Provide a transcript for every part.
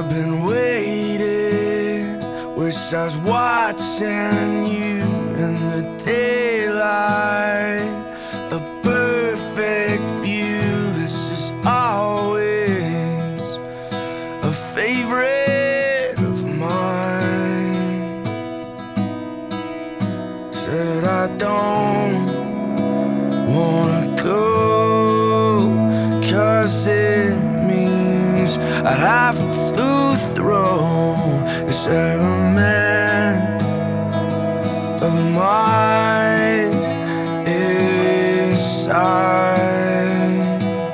I've been waiting, wish I was watching you in the daylight. A perfect view, this is always a favorite of mine. Said I don't wanna go, 'cause it means I'd have to throw this element of mine inside.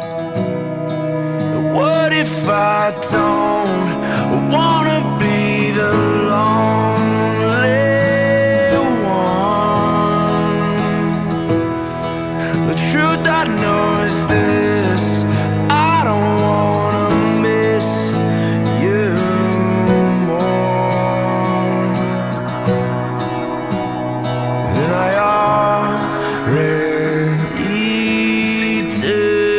What if I don't wanna be the lonely one? The truth I know is this: I don't wanna miss you more than I already do.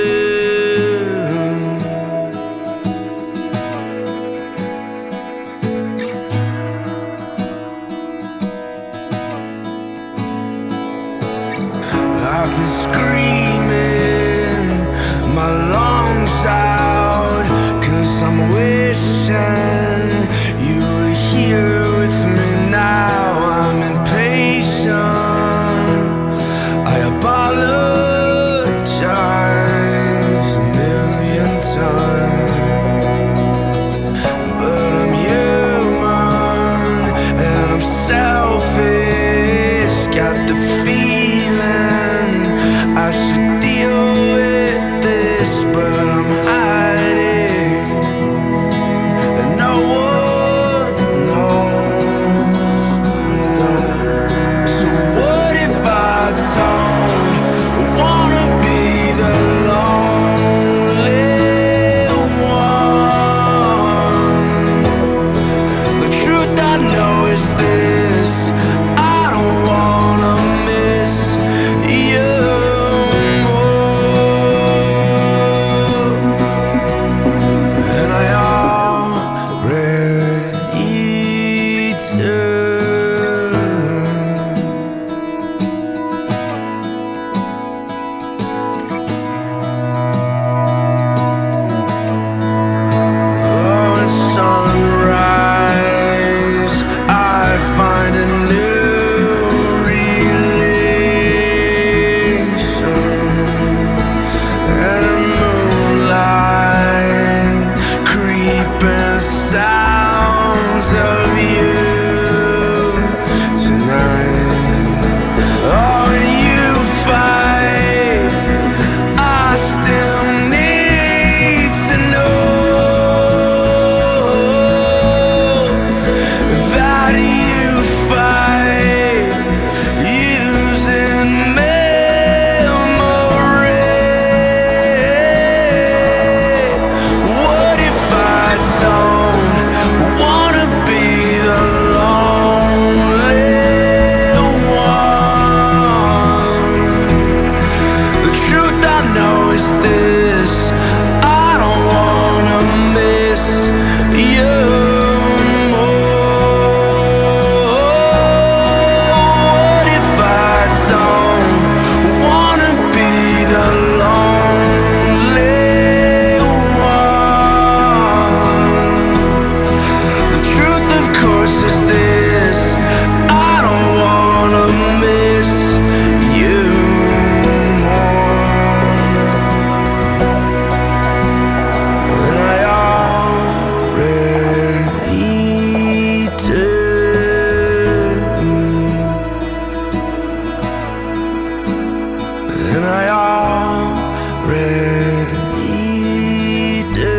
I've been screaming my lungs out, 'cause I'm wishing you were here with me now. I'm impatient, I apologize a million times, but I'm human and I'm selfish. Got the feeling I should deal with this, but I'm hiding and no one knows. So what if I don't wanna be the lonely one? The truth I know is this: I don't wanna miss you more than I already do. Oh, at sunrise I find a new relation, and moonlight creeping sounds of you tonight. Oh, and you fight, I still need to know that you fight using memory. What if I don't wanna be the lonely one? The truth I know is this: I don't wanna miss you more. What if I don't wanna be the lonely one? The truth, of course, is this: I don't wanna miss you more than I already do. Than I already do.